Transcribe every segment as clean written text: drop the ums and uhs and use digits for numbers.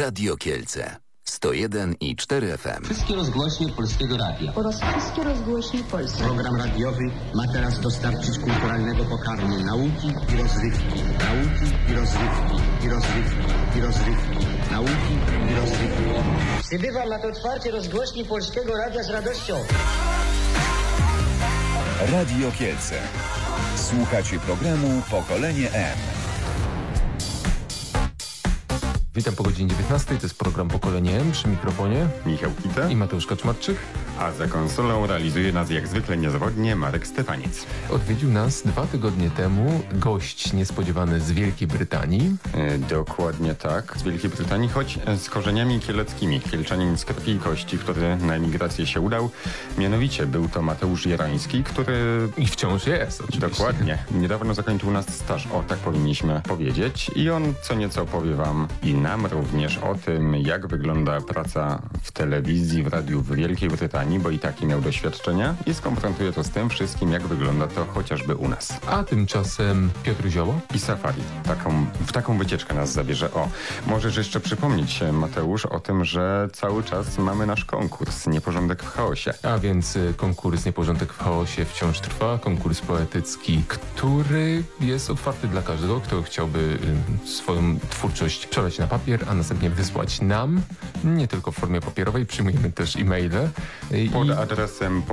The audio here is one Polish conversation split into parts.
Radio Kielce 101,4 FM. Wszystkie rozgłośnie Polskiego Radia oraz wszystkie rozgłośnie polskie. Program radiowy ma teraz dostarczyć kulturalnego pokarmu nauki i rozrywki. Nauki i rozrywki. I rozrywki. I rozrywki. Nauki i rozrywki. Przybywam na to otwarcie rozgłośni Polskiego Radia z radością. Radio Kielce. Słuchacie programu Pokolenie M. Witam po godzinie 19. To jest program Pokolenie M, przy mikrofonie Michał Kita i Mateusz Kaczmarczyk. A za konsolą realizuje nas jak zwykle niezawodnie Marek Stefaniec. Odwiedził nas 2 tygodnie temu gość niespodziewany z Wielkiej Brytanii. Dokładnie tak, z Wielkiej Brytanii, choć z korzeniami kieleckimi. Kielczanin z krwi i kości, który na emigrację się udał. Mianowicie był to Mateusz Jarański, który... I wciąż jest, oczywiście. Dokładnie. Niedawno zakończył u nas staż, o tak powinniśmy powiedzieć. I on co nieco powie wam i nam również o tym, jak wygląda praca w telewizji, w radiu w Wielkiej Brytanii, bo i takie miał doświadczenia i skonfrontuje to z tym wszystkim, jak wygląda to chociażby u nas. A tymczasem Piotr Zioło I Safari. W taką wycieczkę nas zabierze. O, możesz jeszcze przypomnieć, Mateusz, o tym, że cały czas mamy nasz konkurs Nieporządek w chaosie. A więc konkurs Nieporządek w chaosie wciąż trwa. Konkurs poetycki, który jest otwarty dla każdego, kto chciałby swoją twórczość przelać na papier, a następnie wysłać nam, nie tylko w formie papierowej, przyjmujemy też e-maile. Pod adresem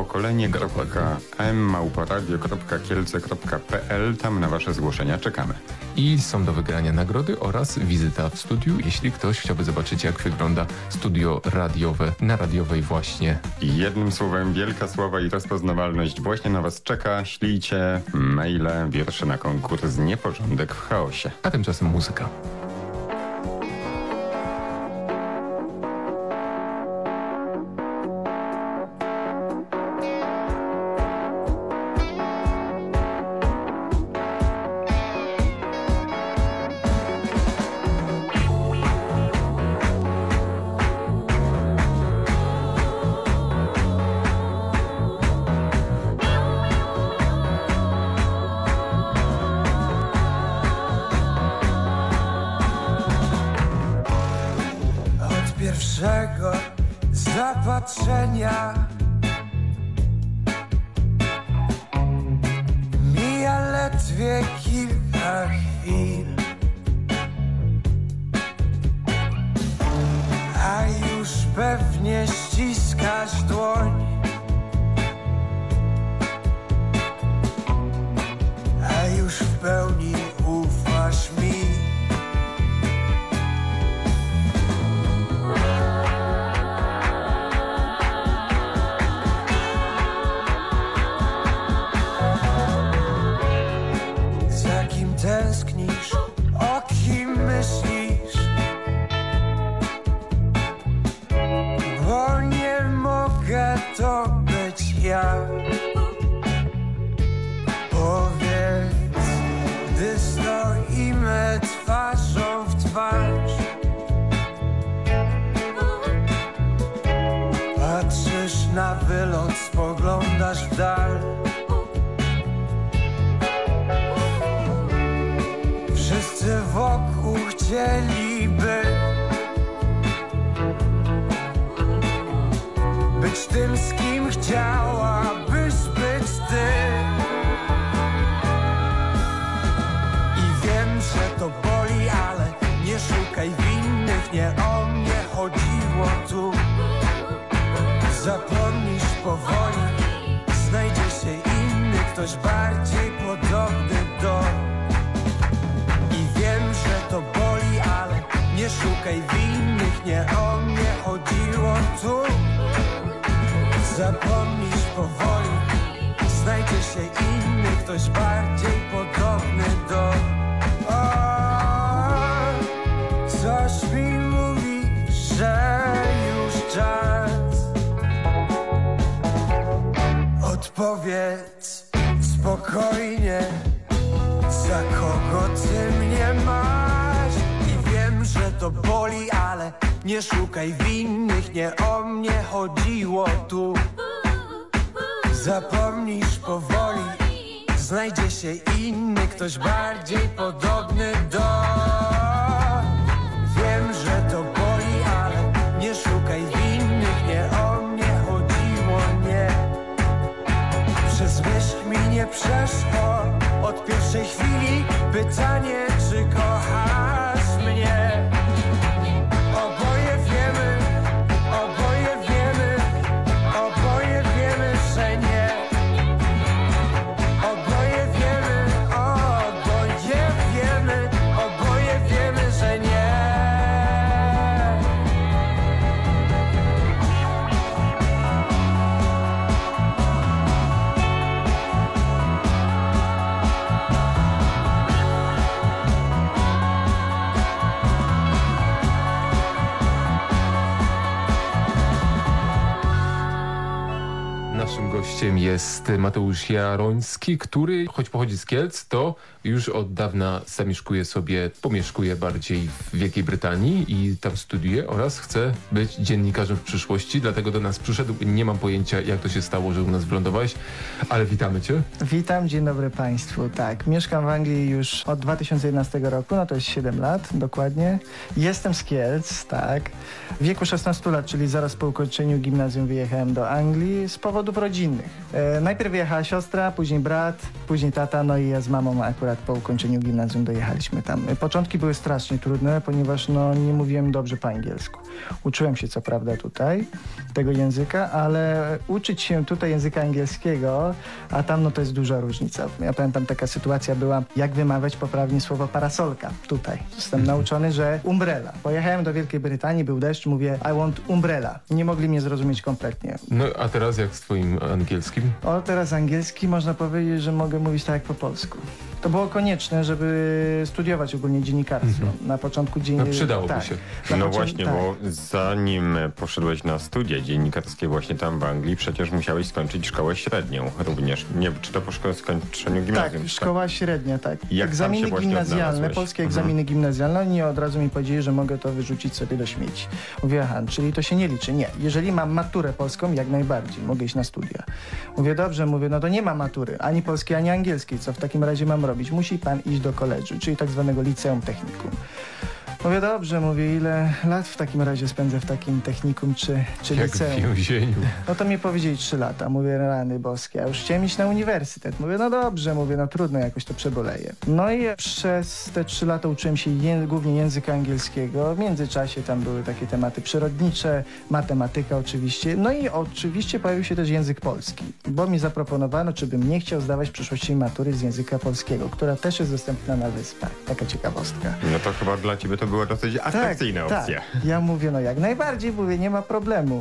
pokolenie.m@radio.kielce.pl. Tam na wasze zgłoszenia czekamy. I są do wygrania nagrody oraz wizyta w studiu, jeśli ktoś chciałby zobaczyć, jak wygląda studio radiowe na radiowej właśnie. I jednym słowem, wielka sława i rozpoznawalność właśnie na was czeka. Ślijcie maile, wiersze na konkurs Nieporządek w chaosie. A tymczasem muzyka. Pierwszego zapatrzenia mija ledwie kilka chwil, a już pewnie ściskasz dłoń, a już w pełni ufasz mi. Tęsknisz, o kim myślisz, bo nie mogę to być ja. Powiedz, gdy stoimy twarzą w twarz, patrzysz na wylot, spoglądasz w dal. Wszyscy wokół chcieliby być tym, z kim chciałabyś być ty. I wiem, że to boli, ale nie szukaj winnych, nie o mnie chodziło tu. Zapomnisz powoli, znajdzie się inny, ktoś bardziej podobny do. Wiem, że to boli, ale nie szukaj winnych, nie o mnie chodziło tu. Zapomnisz powoli, znajdzie się inny, ktoś bardziej podobny do. O, coś mi mówi, że już czas. Odpowiedz spokojnie, za kogo ty mnie masz? I wiem, że to boli, ale nie szukaj winnych, nie o mnie chodziło tu. Zapomnisz powoli, znajdzie się inny, ktoś bardziej podobny do. Wiem, że to boli, Gościem jest Mateusz Jaroński, który, choć pochodzi z Kielc, to już od dawna pomieszkuje bardziej w Wielkiej Brytanii i tam studiuje oraz chce być dziennikarzem w przyszłości, dlatego do nas przyszedł. Nie mam pojęcia, jak to się stało, że u nas wylądowałeś, ale witamy Cię. Witam, dzień dobry Państwu. Tak, mieszkam w Anglii już od 2011 roku, no to jest 7 lat dokładnie. Jestem z Kielc, tak. W wieku 16 lat, czyli zaraz po ukończeniu gimnazjum wyjechałem do Anglii z powodów rodzinnych. Najpierw wyjechała siostra, później brat, później tata, no i ja z mamą akurat po ukończeniu gimnazjum dojechaliśmy tam. Początki były strasznie trudne, ponieważ nie mówiłem dobrze po angielsku. Uczyłem się co prawda tutaj tego języka, ale uczyć się tutaj języka angielskiego, a tam to jest duża różnica. Ja pamiętam, taka sytuacja była, jak wymawiać poprawnie słowo parasolka tutaj. Jestem nauczony, że umbrella. Pojechałem do Wielkiej Brytanii, był deszcz, mówię I want umbrella. Nie mogli mnie zrozumieć kompletnie. No a teraz jak z twoim angielskim? Teraz angielski można powiedzieć, że mogę mówić tak jak po polsku. To było konieczne, żeby studiować ogólnie dziennikarstwo. Na początku przydałoby się. Właśnie, bo zanim poszedłeś na studia dziennikarskie właśnie tam w Anglii, przecież musiałeś skończyć szkołę średnią również. Nie wiem, czy to po skończeniu gimnazjum? Tak, szkoła średnia, tak. Jak egzaminy gimnazjalne, polskie egzaminy gimnazjalne, oni od razu mi powiedzieli, że mogę to wyrzucić sobie do śmieci. Mówię, aha, czyli to się nie liczy. Nie, jeżeli mam maturę polską, jak najbardziej, mogę iść na studia. Mówię, dobrze, no to nie ma matury, ani polskiej, ani angielskiej, co w takim razie mam robić? Musi pan iść do koledżu, czyli tak zwanego liceum technikum. Mówię, dobrze, ile lat w takim razie spędzę w takim technikum czy liceum? Jak w więzieniu. No to mi powiedzieli 3 lata. Mówię, rany boskie, a już chciałem iść na uniwersytet. Mówię, no dobrze, trudno, jakoś to przeboleję. No i przez te 3 lata uczyłem się głównie języka angielskiego. W międzyczasie tam były takie tematy przyrodnicze, matematyka oczywiście. No i oczywiście pojawił się też język polski, bo mi zaproponowano, czy bym nie chciał zdawać w przyszłości matury z języka polskiego, która też jest dostępna na Wyspach. Taka ciekawostka. No to chyba dla ciebie to była dosyć atrakcyjna opcja. Tak. Ja mówię, jak najbardziej, nie ma problemu.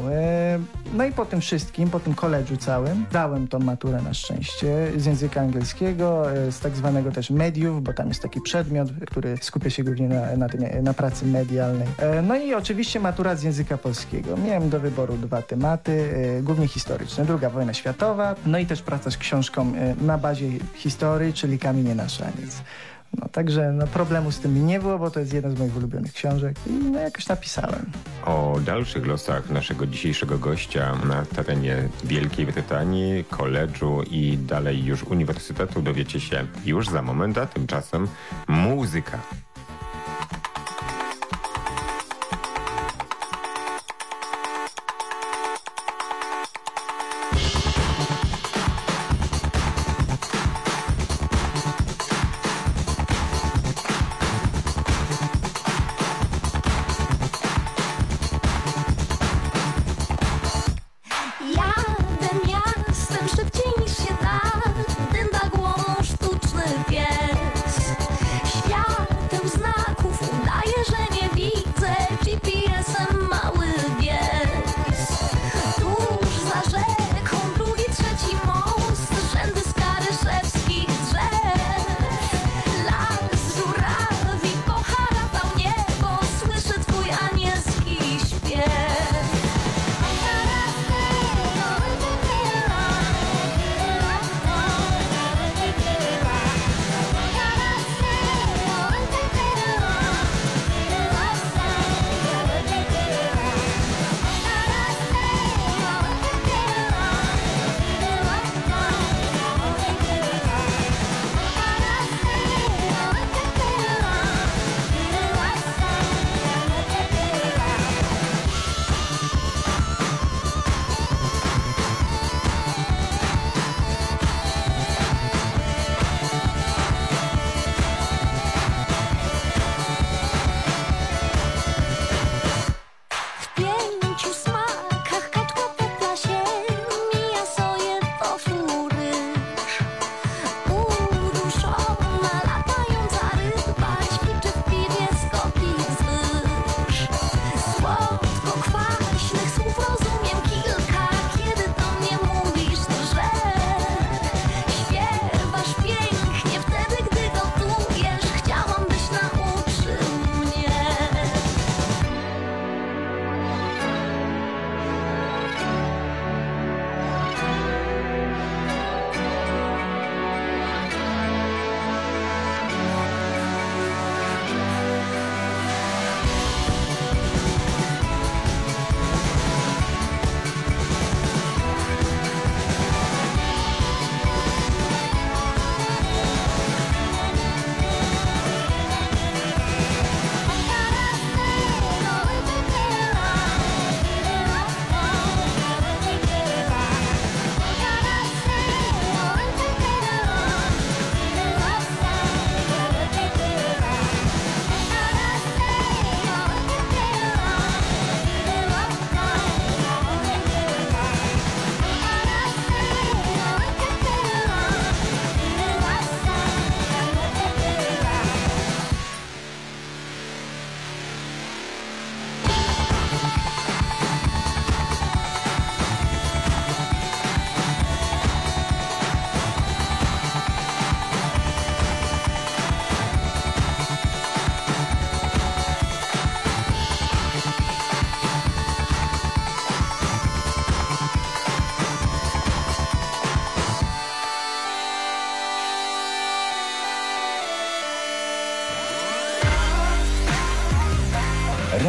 No i po tym wszystkim, po tym koledżu całym, dałem tą maturę na szczęście z języka angielskiego, z tak zwanego też mediów, bo tam jest taki przedmiot, który skupia się głównie na pracy medialnej. No i oczywiście matura z języka polskiego. Miałem do wyboru 2 tematy, głównie historyczne. II wojna światowa, no i też praca z książką na bazie historii, czyli Kamienie na szaniec. Także problemu z tym nie było, bo to jest jedna z moich ulubionych książek i jakoś napisałem. O dalszych losach naszego dzisiejszego gościa na terenie Wielkiej Brytanii, koledżu i dalej już uniwersytetu dowiecie się już za moment, a tymczasem muzyka. Światem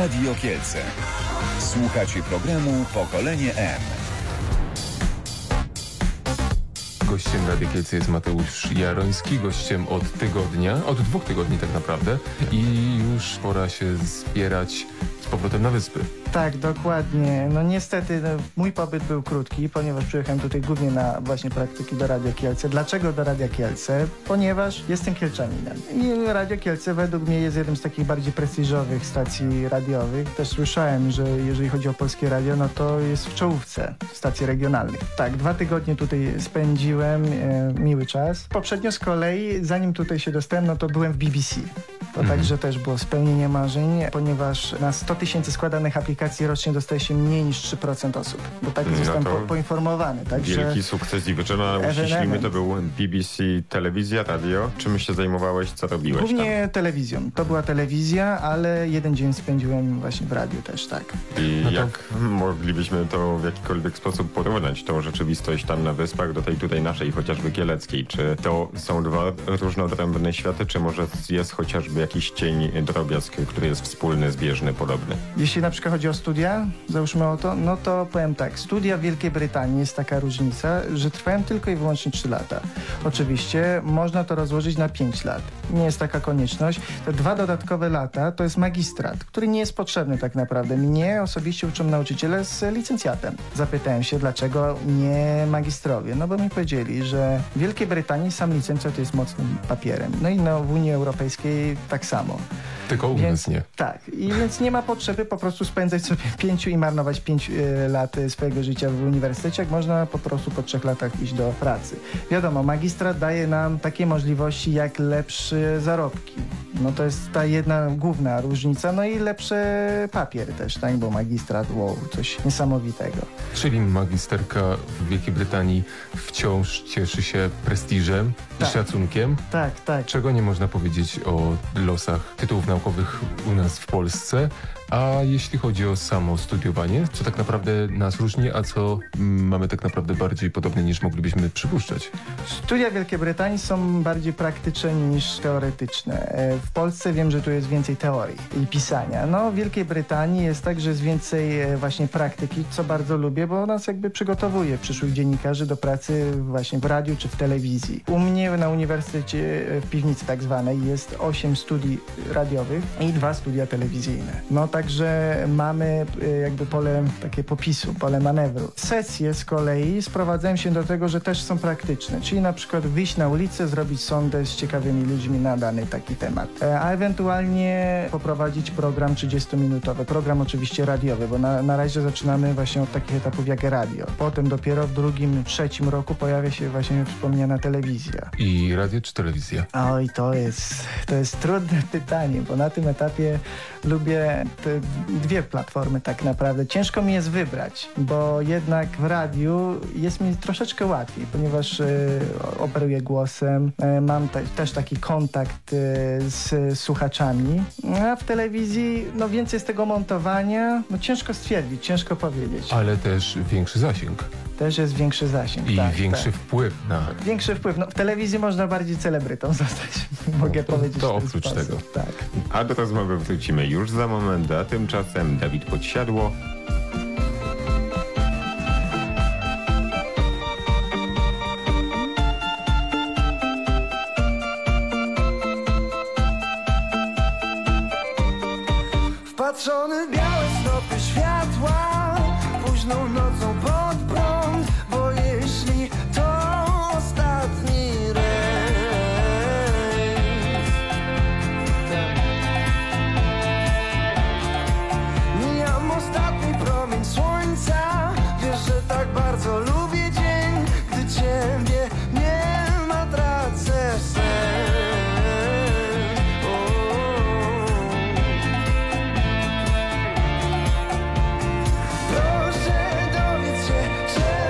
Radio Kielce. Słuchacie programu Pokolenie M. Gościem Radia Kielce jest Mateusz Jaroński, gościem od tygodnia, od 2 tygodni tak naprawdę i już pora się zbierać z powrotem na wyspy. Tak, dokładnie. No niestety mój pobyt był krótki, ponieważ przyjechałem tutaj głównie na właśnie praktyki do Radia Kielce. Dlaczego do Radia Kielce? Ponieważ jestem kielczaninem. I Radio Kielce według mnie jest jednym z takich bardziej prestiżowych stacji radiowych. Też słyszałem, że jeżeli chodzi o polskie radio, no to jest w czołówce stacji regionalnych. Tak, 2 tygodnie tutaj spędziłem, miły czas. Poprzednio z kolei, zanim tutaj się dostałem, no to byłem w BBC. To także też było spełnienie marzeń, ponieważ na 100 000 składanych aplikacji rocznie dostaje się mniej niż 3% osób. Bo tak zostałem poinformowany. Także wielki sukces i wyczynamy. Uściślimy, to był BBC, telewizja, radio. Czym się zajmowałeś, co robiłeś głównie tam? telewizją. To była telewizja, ale jeden dzień spędziłem właśnie w radiu też, tak. I jak moglibyśmy to w jakikolwiek sposób porównać, tą rzeczywistość tam na wyspach do tej tutaj naszej, chociażby kieleckiej? Czy to są 2 różnoodrębne światy, czy może jest chociażby jakiś cień, drobiazg, który jest wspólny, zbieżny, podobny? Jeśli na przykład chodzi o studia, załóżmy o to, no to powiem tak, studia w Wielkiej Brytanii jest taka różnica, że trwają tylko i wyłącznie 3 lata. Oczywiście można to rozłożyć na 5 lat. Nie jest taka konieczność. Te 2 dodatkowe lata to jest magistrat, który nie jest potrzebny tak naprawdę. Mnie osobiście uczą nauczyciele z licencjatem. Zapytałem się, dlaczego nie magistrowie. No bo mi powiedzieli, że w Wielkiej Brytanii sam licencjat jest mocnym papierem. No i w Unii Europejskiej tak samo. Tylko u nas nie. Tak. I więc nie ma potrzeby po prostu spędzać sobie 5 i marnować 5 lat swojego życia w uniwersytecie, jak można po prostu po 3 latach iść do pracy. Wiadomo, magistrat daje nam takie możliwości jak lepsze zarobki. No to jest ta jedna główna różnica. No i lepszy papier też, tak? Bo magistrat, coś niesamowitego. Czyli magisterka w Wielkiej Brytanii wciąż cieszy się prestiżem i szacunkiem. Tak, tak. Czego nie można powiedzieć o losach tytułów naukowych u nas w Polsce. A jeśli chodzi o samo studiowanie, co tak naprawdę nas różni, a co mamy tak naprawdę bardziej podobne niż moglibyśmy przypuszczać? Studia w Wielkiej Brytanii są bardziej praktyczne niż teoretyczne. W Polsce wiem, że tu jest więcej teorii i pisania. No w Wielkiej Brytanii jest tak, że jest więcej właśnie praktyki, co bardzo lubię, bo nas jakby przygotowuje przyszłych dziennikarzy do pracy właśnie w radiu czy w telewizji. U mnie na uniwersytecie w piwnicy tak zwanej jest 8 studii radiowych i 2 studia telewizyjne. No także mamy jakby pole takie popisu, pole manewru. Sesje z kolei sprowadzają się do tego, że też są praktyczne, czyli na przykład wyjść na ulicę, zrobić sondę z ciekawymi ludźmi na dany taki temat, a ewentualnie poprowadzić program 30-minutowy, program oczywiście radiowy, bo na razie zaczynamy właśnie od takich etapów jak radio. Potem dopiero w 2., 3. roku pojawia się właśnie wspomniana telewizja. I radio czy telewizja? Oj, to jest trudne pytanie, bo na tym etapie lubię te 2 platformy tak naprawdę. Ciężko mi jest wybrać, bo jednak w radiu jest mi troszeczkę łatwiej, ponieważ operuję głosem, mam też taki kontakt z słuchaczami, a w telewizji no więcej z tego montowania, no ciężko stwierdzić, ciężko powiedzieć. Ale też większy zasięg. Też jest większy zasięg. I tak, większy wpływ na... Większy wpływ. No, w telewizji można bardziej celebrytą zostać, mogę powiedzieć. To oprócz tego. Tak. A do rozmowy wrócimy już za moment, a tymczasem Dawid Podsiadło. Wpatrzony w białe snopy światła, późną nocą pod prąd, bo jeśli to ostatni rejs, mijam ostatni promień słońca, wiesz, że tak bardzo lubię dzień, gdy ciebie nie ma, tracę sen. Proszę dowiedz się, że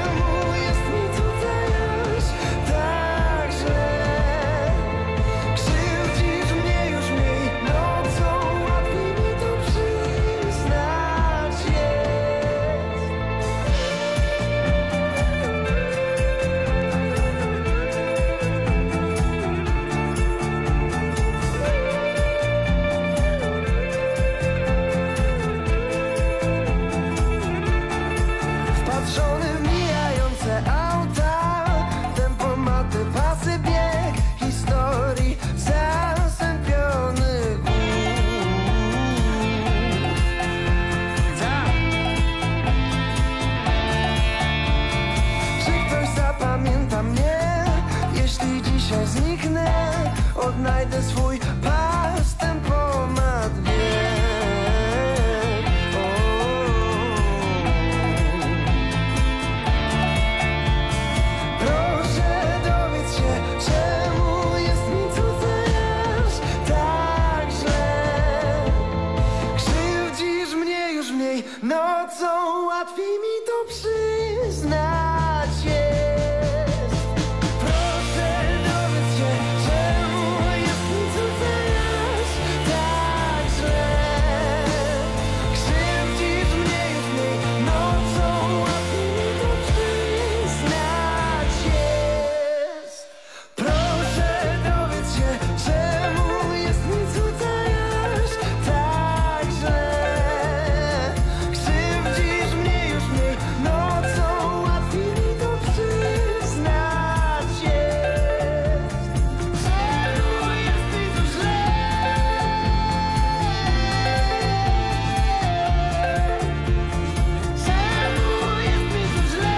nocą łatwiej mi to przyznać jest. Proszę dowiedz się, czemu jest mi cudzasz tak źle. Krzywdzisz mnie już mniej, nocą łatwiej mi to przyznać jest. Proszę dowiedz się, czemu jest mi cudzasz tak źle. Krzywdzisz mnie już mniej, nocą łatwiej mi to przyznać jest. Czemu jest mi tu źle? Czemu jest mi tu źle?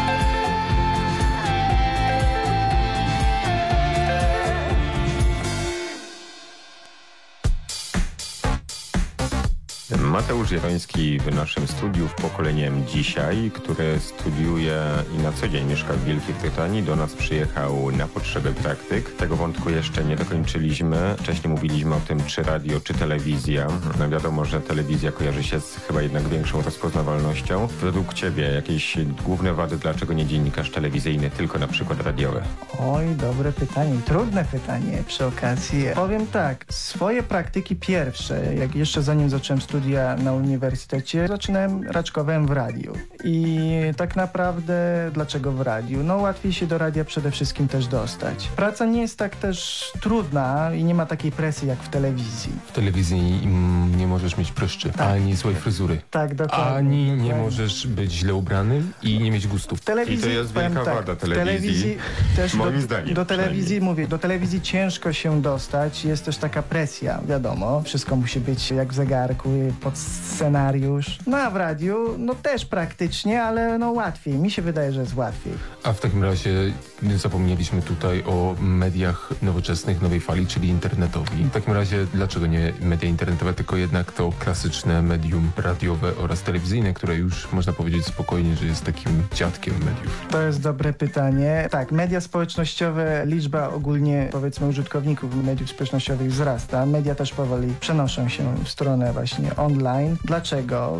Mateusz Jaroński w naszym studiu w Pokoleniem Dzisiaj, które studiuje i na co dzień mieszka w Wielkiej Brytanii. Do nas przyjechał na potrzeby praktyk. Tego wątku jeszcze nie dokończyliśmy. Wcześniej mówiliśmy o tym, czy radio, czy telewizja. No wiadomo, że telewizja kojarzy się z chyba jednak większą rozpoznawalnością. Według Ciebie jakieś główne wady, dlaczego nie dziennikarz telewizyjny, tylko na przykład radiowy? Oj, dobre pytanie. Trudne pytanie przy okazji. Powiem tak, swoje praktyki pierwsze, jak jeszcze zanim zacząłem studia na uniwersytecie, raczkowałem w radiu. I tak naprawdę dlaczego w radiu? No łatwiej się do radia przede wszystkim też dostać. Praca nie jest tak też trudna i nie ma takiej presji jak w telewizji. W telewizji nie możesz mieć pryszczy, ani złej fryzury. Tak, dokładnie. Ani nie dokładnie. możesz być źle ubrany i nie mieć gustów. W telewizji, I to jest powiem wielka wada telewizji, też moim zdaniem do telewizji mówię, do telewizji ciężko się dostać, jest też taka presja, wiadomo, wszystko musi być jak w zegarku, pod scenariusz. No a w radiu, no też praktycznie, ale no łatwiej, mi się wydaje, że jest łatwiej. A w takim razie zapomnieliśmy tutaj o mediach nowoczesnych, nowej fali, czyli internetowi. W takim razie dlaczego nie media internetowe, tylko jednak to klasyczne medium radiowe oraz telewizyjne, które już można powiedzieć spokojnie, że jest takim dziadkiem mediów? To jest dobre pytanie. Tak, media społecznościowe, liczba ogólnie powiedzmy użytkowników mediów społecznościowych wzrasta. Media też powoli przenoszą się w stronę właśnie online. Dlaczego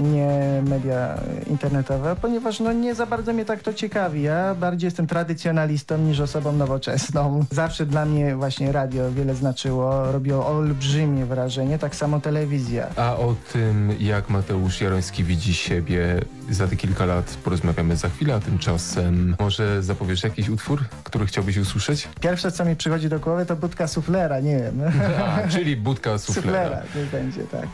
nie media internetowe? Ponieważ no nie za bardzo mnie tak to ciekawi. Ja bardziej jestem tradycjonalistą niż osobą nowoczesną. Zawsze dla mnie właśnie radio wiele znaczyło, robiło olbrzymie wrażenie, tak samo telewizja. A o tym, jak Mateusz Jaroński widzi siebie za te kilka lat, porozmawiamy za chwilę, a tymczasem może zapowiesz jakiś utwór, który chciałbyś usłyszeć? Pierwsze, co mi przychodzi do głowy, to budka suflera, nie wiem. A, czyli budka suflera. Niech będzie, tak.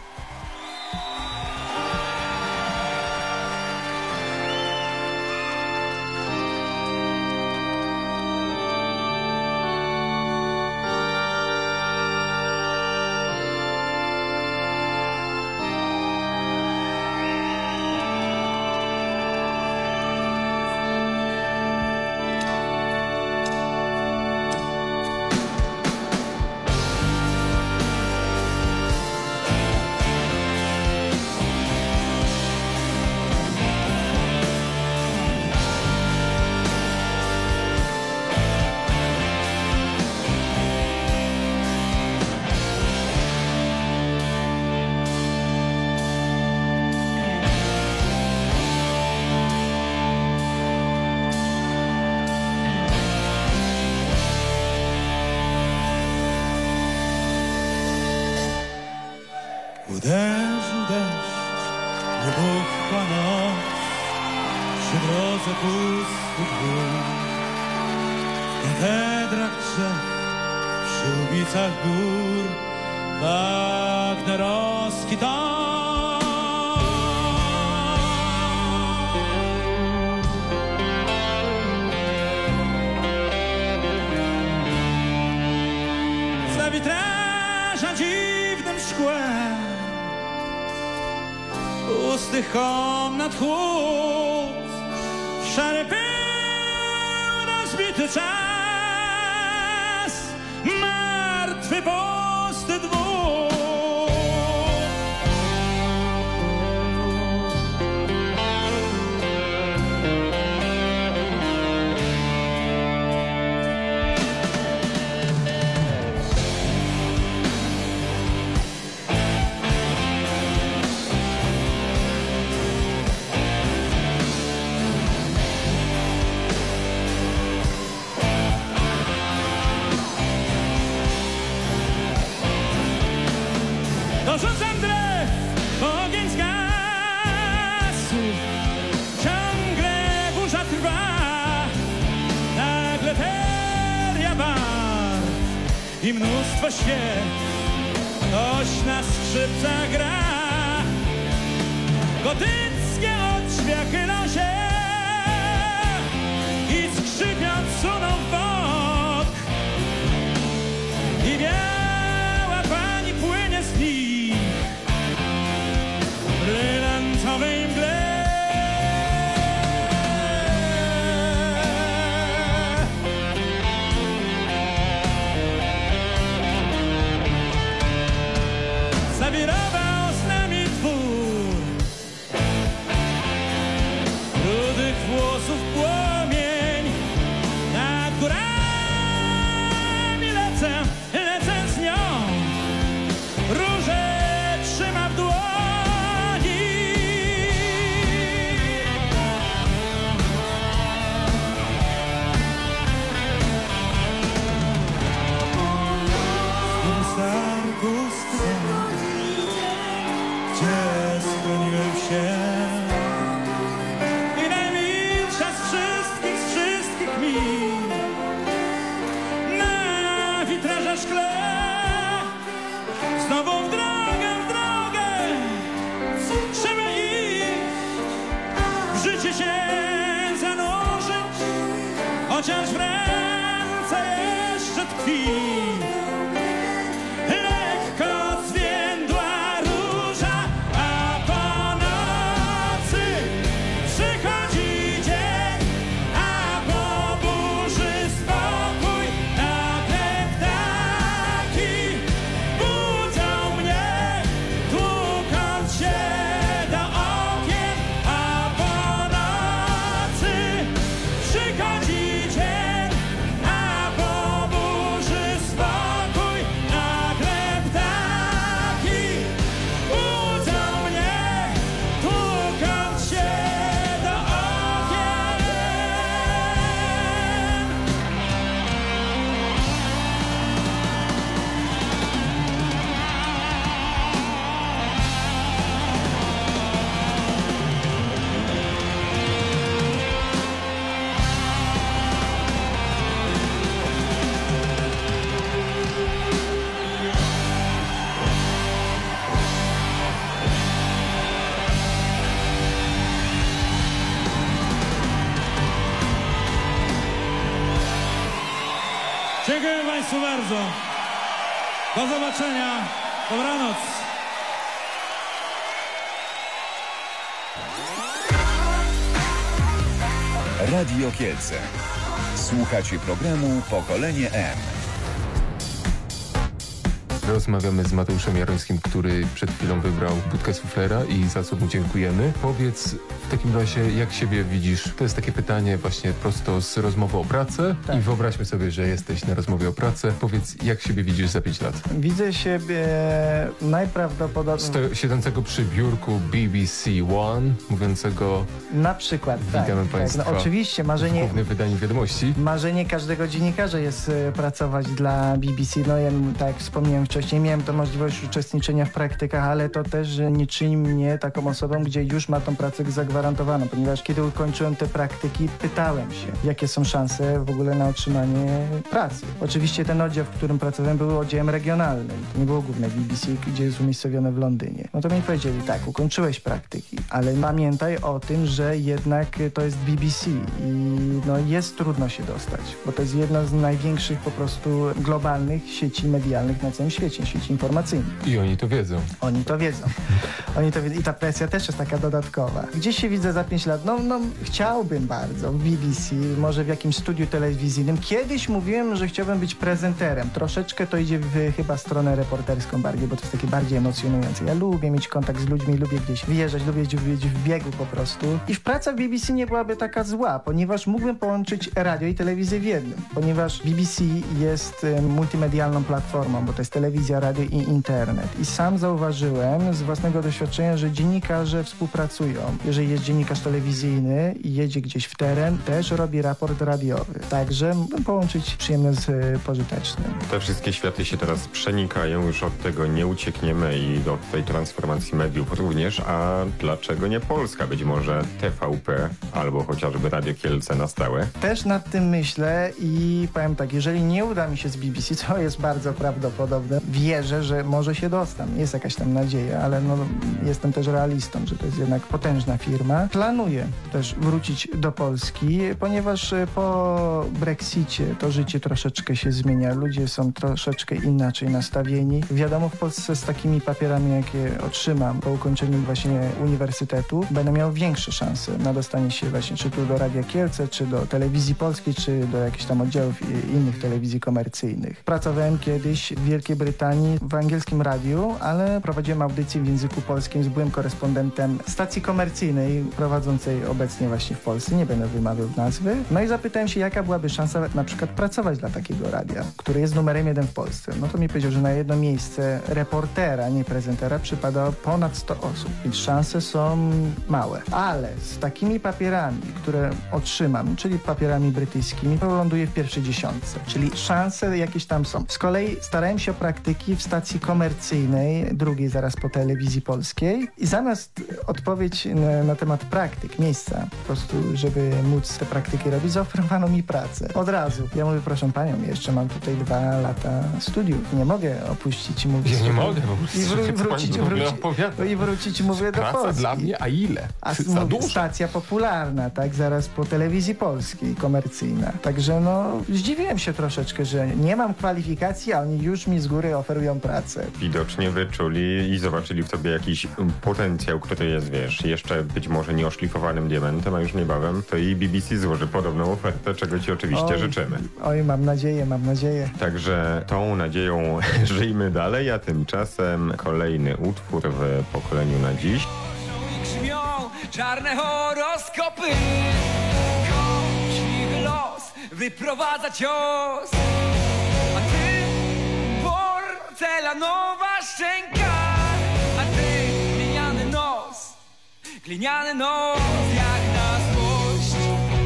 Uderzył deszcz, wybuchła noc, przy drodze pusty dwór. W katedrach drzew, przy ubicach gór, wagnerowski ton. Za witraża dziwnym szkłem pustych komnat chłód, szary pył, rozbity czas, martwy pusty dwór. i mnóstwo świec. Ktoś na skrzypcach gra, gotyckie odrzwia chylą się i skrzypiąc suną w bok. I biała pani płynie z nich w brylantowej mgle. Zawirował z nami dwór rudych włosów płomień. Nad górami lecę z nią, róże trzyma w dłoni. W zamku gdzie schroniłem się, i najmilsza z wszystkich mi na witraże szkle. Znowu w drogę trzeba iść, w życie się zanurzyć, chociaż w ręce jeszcze tkwi. Dziękuję Państwu bardzo. Do zobaczenia. Dobranoc. Radio Kielce. Słuchacie programu Pokolenie M. Rozmawiamy z Mateuszem Jarońskim, który przed chwilą wybrał budkę suflera i za co mu dziękujemy. Powiedz w takim razie, jak siebie widzisz? To jest takie pytanie właśnie prosto z rozmowy o pracę. Tak. I wyobraźmy sobie, że jesteś na rozmowie o pracę. Powiedz, jak siebie widzisz za 5 lat? Widzę siebie najprawdopodobniej... Siedzącego przy biurku BBC One, mówiącego... Na przykład, witamy Państwa. Tak, no, oczywiście, marzenie... W głównym wydaniu Wiadomości. Marzenie każdego dziennikarza jest pracować dla BBC. No ja, tak jak wspomniałem wcześniej, miałem tę możliwość uczestniczenia w praktykach, ale to też nie czyni mnie taką osobą, gdzie już ma tą pracę zagwarantowaną, ponieważ kiedy ukończyłem te praktyki, pytałem się, jakie są szanse w ogóle na otrzymanie pracy. Oczywiście ten oddział, w którym pracowałem, był oddziałem regionalnym. To nie było główne BBC, gdzie jest umiejscowione w Londynie. No to mi powiedzieli, tak, ukończyłeś praktyki, ale pamiętaj o tym, że jednak to jest BBC i no jest trudno się dostać, bo to jest jedna z największych po prostu globalnych sieci medialnych na całym świecie, sieci informacyjnych. I oni to wiedzą. Oni to wiedzą. I ta presja też jest taka dodatkowa. Gdzie się widzę za 5 lat? No chciałbym bardzo w BBC, może w jakimś studiu telewizyjnym. Kiedyś mówiłem, że chciałbym być prezenterem. Troszeczkę to idzie w chyba stronę reporterską bardziej, bo to jest takie bardziej emocjonujące. Ja lubię mieć kontakt z ludźmi, lubię gdzieś wyjeżdżać, lubię być w biegu po prostu. I praca w BBC nie byłaby taka zła, ponieważ mógłbym połączyć radio i telewizję w jednym. Ponieważ BBC jest multimedialną platformą, bo to jest telewizja telewizja, radio i internet. I sam zauważyłem z własnego doświadczenia, że dziennikarze współpracują. Jeżeli jest dziennikarz telewizyjny i jedzie gdzieś w teren, też robi raport radiowy. Także połączyć przyjemne z pożytecznym. Te wszystkie światy się teraz przenikają, już od tego nie uciekniemy i do tej transformacji mediów również, a dlaczego nie Polska? Być może TVP albo chociażby Radio Kielce na stałe? Też nad tym myślę i powiem tak, jeżeli nie uda mi się z BBC, co jest bardzo prawdopodobne, wierzę, że może się dostam. Jest jakaś tam nadzieja, ale no, jestem też realistą, że to jest jednak potężna firma. Planuję też wrócić do Polski, ponieważ po Brexicie to życie troszeczkę się zmienia. Ludzie są troszeczkę inaczej nastawieni. Wiadomo, w Polsce z takimi papierami, jakie otrzymam po ukończeniu właśnie uniwersytetu, będę miał większe szanse na dostanie się właśnie czy tu do Radia Kielce, czy do Telewizji Polskiej, czy do jakichś tam oddziałów innych telewizji komercyjnych. Pracowałem kiedyś w Wielkiej Brytanii w angielskim radiu, ale prowadziłem audycję w języku polskim, byłem korespondentem stacji komercyjnej prowadzącej obecnie właśnie w Polsce, nie będę wymawiał nazwy. No i zapytałem się, jaka byłaby szansa na przykład pracować dla takiego radia, który jest numerem 1 w Polsce. No to mi powiedział, że na jedno miejsce reportera, nie prezentera, przypada ponad 100 osób, więc szanse są małe. Ale z takimi papierami, które otrzymam, czyli papierami brytyjskimi, to ląduję w pierwszej dziesiątce, czyli szanse jakieś tam są. Z kolei starałem się o praktyki w stacji komercyjnej, drugiej zaraz po Telewizji Polskiej i zamiast odpowiedź na temat praktyk, miejsca, po prostu, żeby móc te praktyki robić, zaoferowano mi pracę. Od razu. Ja mówię, proszę panią, jeszcze mam tutaj 2 lata studiów. Nie mogę opuścić, mówię. Ja nie mogę, bo i wrócić, mówię, do Polski. Praca dla mnie, a ile? Za dużo. Stacja popularna, tak, zaraz po Telewizji Polskiej, komercyjna. Także no, zdziwiłem się troszeczkę, że nie mam kwalifikacji, a oni już mi z góry oferują pracę. Widocznie wyczuli i zobaczyli w tobie jakiś potencjał, który jest, wiesz, jeszcze być może nieoszlifowanym diamentem, a już niebawem to i BBC złoży podobną ofertę, czego ci oczywiście życzymy. Oj, mam nadzieję. Także tą nadzieją żyjmy dalej, a tymczasem kolejny utwór w pokoleniu na dziś. Grzmią czarne horoskopy, kośliwy los wyprowadza cios, a ty porcelanowa szczęka, a ty gliniany nos jak na złość.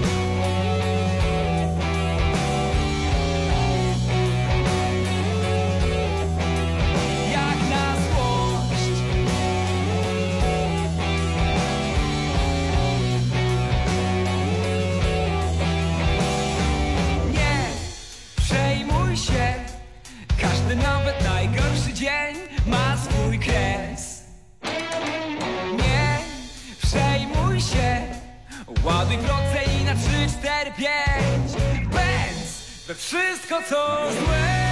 Jak na złość. Nie przejmuj się, każdy nawet najgorszy dzień ma swój kres. Nie przejmuj się, ładuj proteina 3, 4, 5. Pędz we wszystko co złe.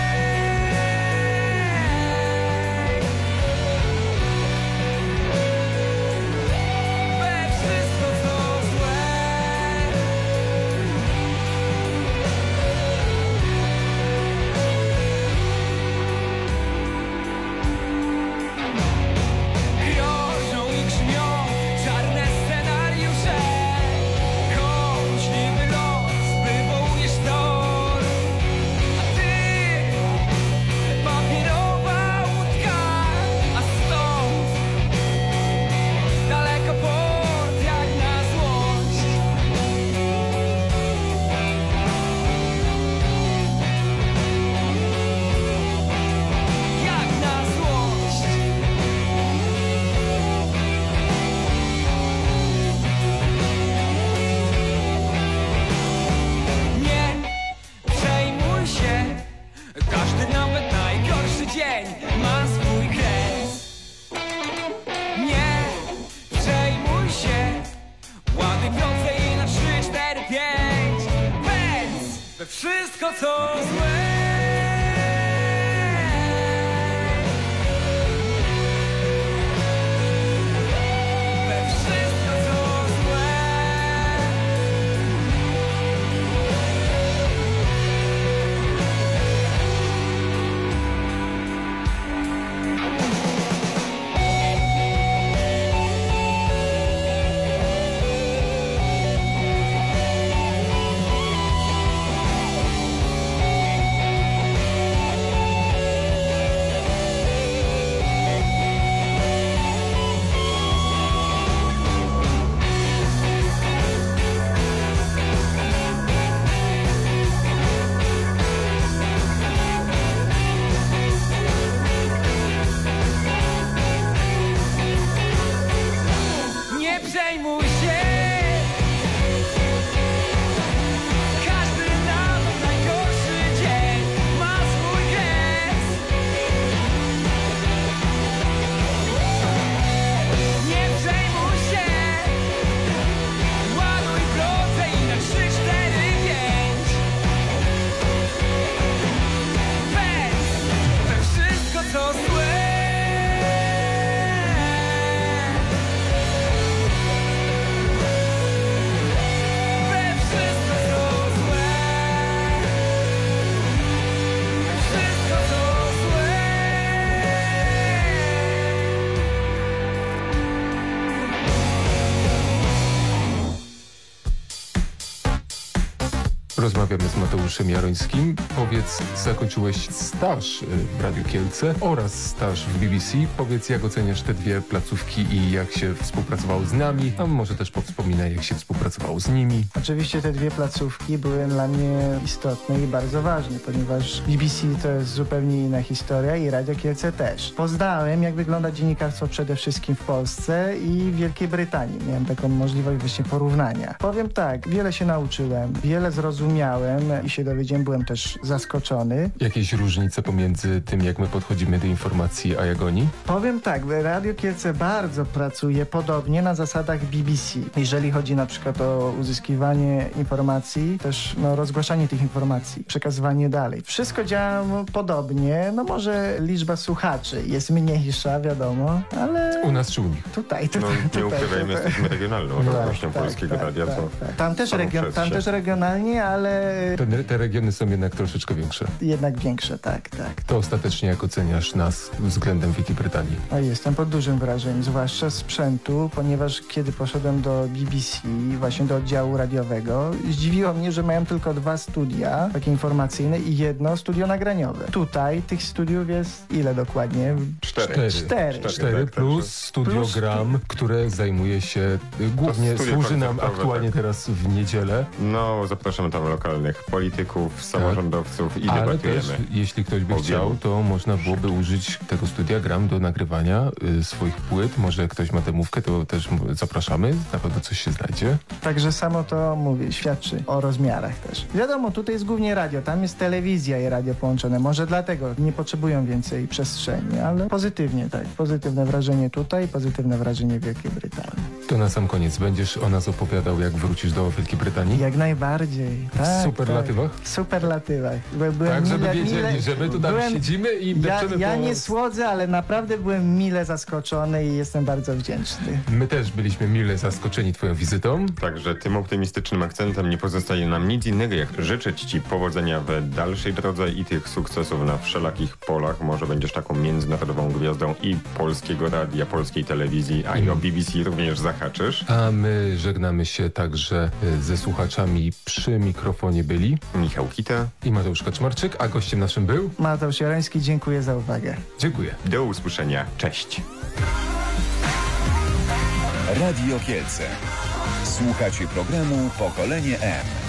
Wszystko co złe. Nie przejmuj się. Każdy nawet najgorszy dzień ma swój kres. Nie przejmuj się. Ładuj protein na 3, 4, 5. Weź we wszystko co złe. Rozmawiamy z Mateuszem Jarońskim. Powiedz, zakończyłeś staż w Radiu Kielce oraz staż w BBC. Powiedz, jak oceniasz te dwie placówki i jak się współpracowało z nami, a może też powspominaj, jak się współpracowało z nimi. Oczywiście te dwie placówki były dla mnie istotne i bardzo ważne, ponieważ BBC to jest zupełnie inna historia i Radio Kielce też. Poznałem, jak wygląda dziennikarstwo przede wszystkim w Polsce i w Wielkiej Brytanii. Miałem taką możliwość właśnie porównania. Powiem tak, wiele się nauczyłem, wiele zrozumiałem i się dowiedziałem, byłem też zaskoczony. Jakieś różnice pomiędzy tym, jak my podchodzimy do informacji, a jak oni? Powiem tak, Radio Kielce bardzo pracuje podobnie na zasadach BBC. Jeżeli chodzi na przykład o uzyskiwanie informacji, też rozgłaszanie tych informacji, przekazywanie dalej. Wszystko działa podobnie, może liczba słuchaczy jest mniejsza, wiadomo, ale... U nas czy u nich? Tutaj. Nie ukrywajmy, jesteśmy regionalną odnośnią Polskiego Radia. Tam też regionalnie, ale... Te regiony są jednak troszeczkę większe. Jednak większe, tak. To ostatecznie jak oceniasz nas względem Wielkiej Brytanii? Jestem pod dużym wrażeniem, zwłaszcza sprzętu, ponieważ kiedy poszedłem do BBC, właśnie do oddziału radiowego, zdziwiło mnie, że mają tylko 2 studia, takie informacyjne i 1 studio nagraniowe. Tutaj tych studiów jest ile dokładnie? 4 plus studiogram, które zajmuje się, głównie służy nam aktualnie teraz w niedzielę. Zapraszamy tam lokalnych polityków, samorządowców i debatujemy. Ale też, jeśli ktoś by chciał, to można byłoby użyć tego studiogram do nagrywania swoich płyt. Może ktoś ma demówkę, to też zapraszamy. Na pewno coś się znajdzie. Także samo to, mówię, świadczy o rozmiarach też. Wiadomo, tutaj jest głównie radio, tam jest telewizja i radio połączone. Może dlatego nie potrzebują więcej przestrzeni, ale pozytywnie, tak. Pozytywne wrażenie tutaj, pozytywne wrażenie w Wielkiej Brytanii. To na sam koniec będziesz o nas opowiadał, jak wrócisz do Wielkiej Brytanii? Jak najbardziej. W superlatywach? W superlatywach. Tak, żeby wiedzieli, że my tu siedzimy i depczemy Ja nie słodzę, ale naprawdę byłem mile zaskoczony i jestem bardzo wdzięczny. My też byliśmy mile zaskoczeni twoją wizytą. Także tym optymistycznym akcentem nie pozostaje nam nic innego, jak życzyć ci powodzenia w dalszej drodze i tych sukcesów na wszelakich polach. Może będziesz taką międzynarodową gwiazdą i polskiego radia, polskiej telewizji, a i o BBC również zahaczysz. A my żegnamy się także ze słuchaczami. Przy mikrofonie byli Michał Kita i Mateusz Kaczmarczyk, a gościem naszym był Mateusz Jaroński. Dziękuję za uwagę. Dziękuję. Do usłyszenia. Cześć. Radio Kielce. Słuchacie programu Pokolenie M.